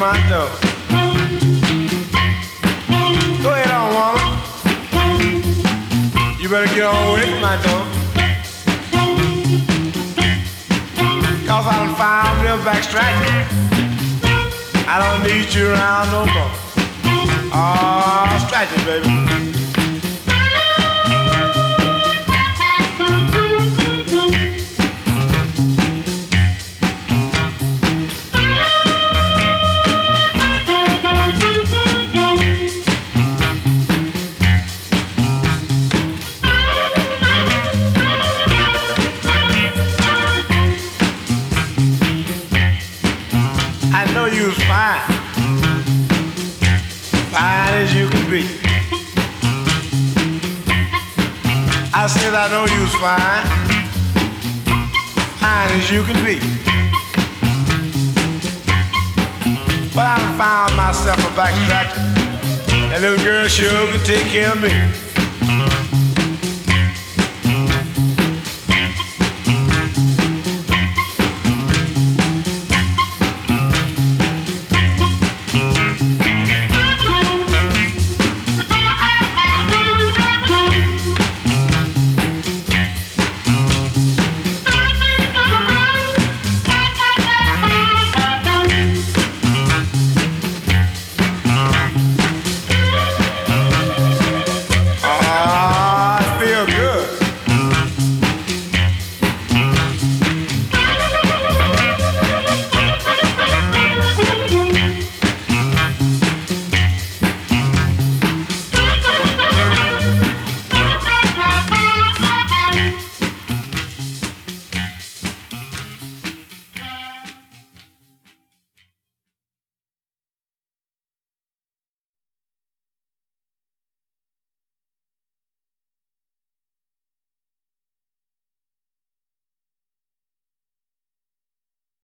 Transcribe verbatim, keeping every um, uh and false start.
my door. Go ahead on, woman. You better get on with my door. Cause I done found real backstracking. I don't need you around no more. Oh, scratch it, baby. I know you was fine, fine as you can be. I said I know you was fine, fine as you can be. But I found myself a backstrapper. That little girl sure could take care of me.